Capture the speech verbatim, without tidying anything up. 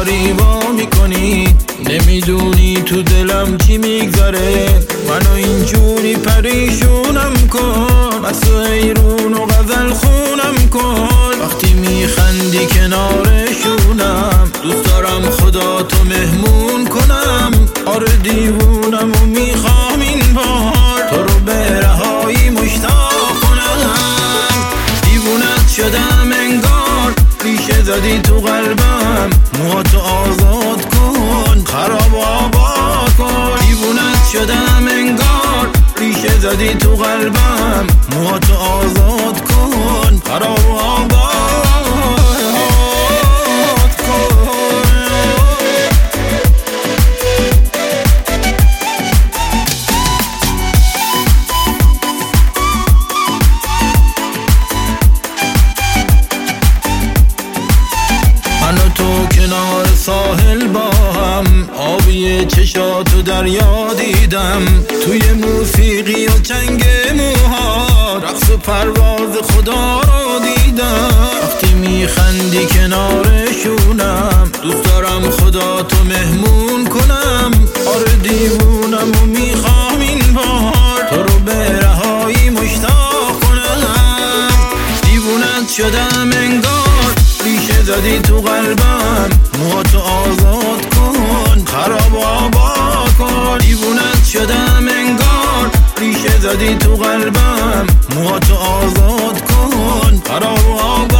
داری وا میکنی، نمیدونی تو دلم چی میگذره. منو اینجوری پریشونم کن، بس حیرون و غزل خونم کن. وقتی میخندی کنارشونم، دوست دارم خدا تو مهمون کنم. آره دیوونم و میخوام این بار تو رو به رهایی مشتاق کنم. دیوونت شدم انگار، ریشه زدی تو قلبم، موهاتو آزاد کن، خراب و آباد کن. دیوونت شدم انگار، ریشه زدی تو قلبم، موهاتو آزاد کن، خراب و آباد کن. من و تو کنار ساحل با هم، آبی چشاتو دریا دیدم. توی موسیقی و چنگ موها، رقص و پرواز خدا رو دیدم. وقتی میخندی کنارشونم، دوست دارم خدا تو مهمون کنم. آره دیوونم و میخوام این بار تو رو به رهایی مشتاق کنم. دیوونت شدم انگار، ریشه زدی تو قلبم، موهاتو آزاد کن، خراب و آباد کن. دیوونت شدم انگار، ریشه زدی تو قلبم، موهاتو آزاد کن، خراب و آباد